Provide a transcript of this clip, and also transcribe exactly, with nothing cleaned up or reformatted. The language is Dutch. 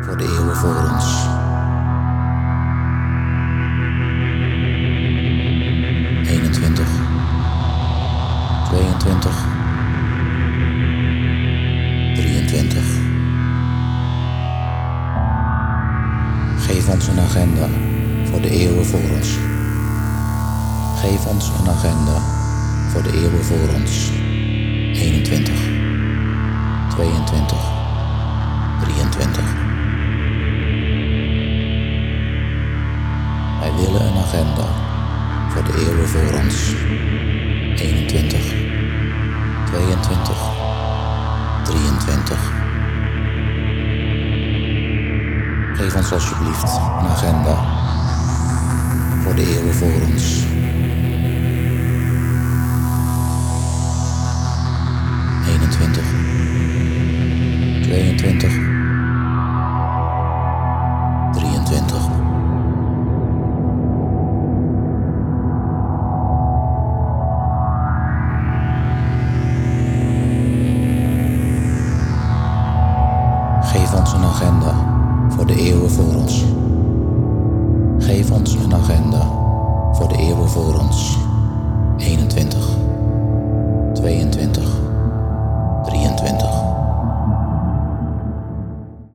voor de eeuwen voor ons. eenentwintig, tweeëntwintig, drieëntwintig. Geef ons een agenda voor de eeuwen voor ons. Geef ons een agenda voor de eeuwen voor ons. eenentwintig, tweeëntwintig, drieëntwintig. Wij willen een agenda voor de eeuwen voor ons. eenentwintig, tweeëntwintig, drieëntwintig. Geef ons alsjeblieft een agenda voor de eeuwen voor ons. eenentwintig, tweeëntwintig, drieëntwintig. Geef ons een agenda voor de eeuwen voor ons. Geef ons een agenda voor de eeuwen voor ons.